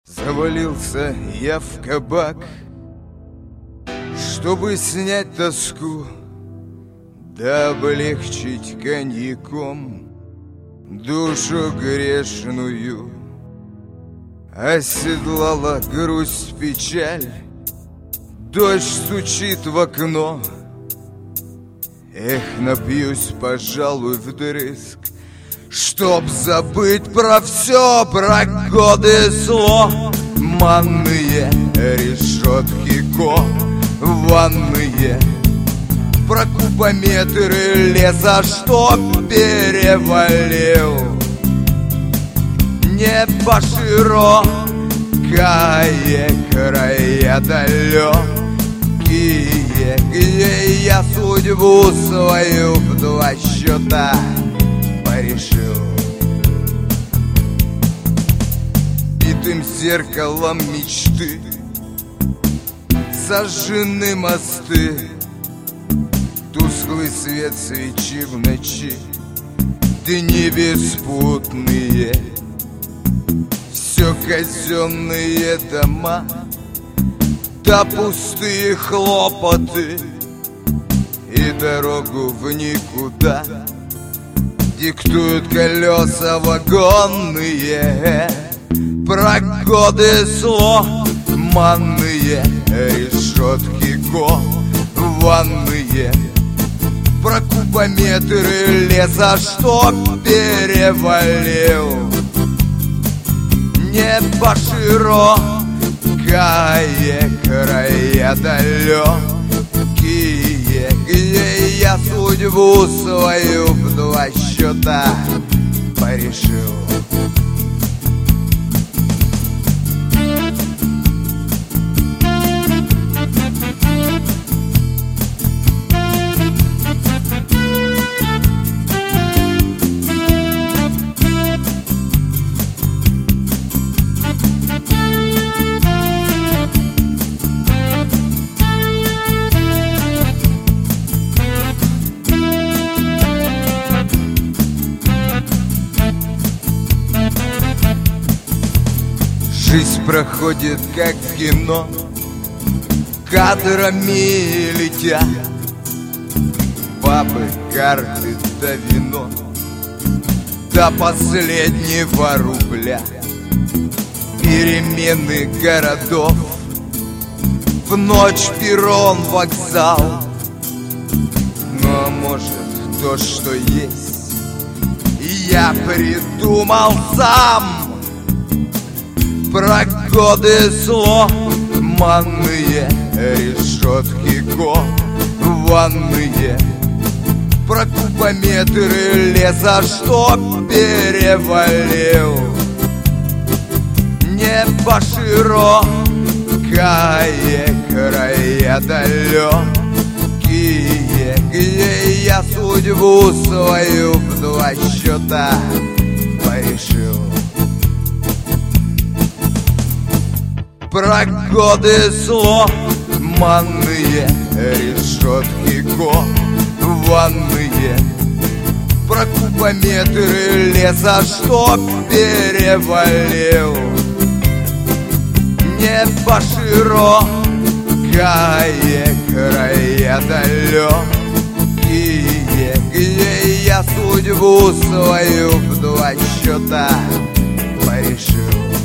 Завалился я в кабак, чтобы снять тоску, да облегчить коньяком душу грешную. Оседлала грусть, печаль, дождь стучит в окно. Эх, напьюсь, пожалуй, вдрызг, чтоб забыть про все, про годы сломанные, решетки кованные, про кубометры леса, что перевалил. Небо широкое, края далекие, где я судьбу свою в два счета порешил. Битым зеркалом мечты сожжены мосты, тусклый свет свечи в ночи, дни беспутные. Все казенные дома, да пустые хлопоты, и дорогу в никуда диктуют колеса вагонные. Про годы сломанные, решетки кованые, про кубометры леса, что перевалил. Небо широкое, края далекие, где я судьбу свою в два счета порешил. Жизнь проходит как в кино, кадрами летя, бабы, карты да вино до последнего рубля. Перемены городов, в ночь перрон, вокзал. Но может то, что есть, я придумал сам. Про годы сломанные, решетки кованые, про кубометры леса, что перевалил. Небо широкое, края далекие, где я судьбу свою в два счета порешил. Про годы сломанные, решетки кованые, про кубометры леса, что перевалил. Небо широкое, края далекие, где я судьбу свою в два счета порешил.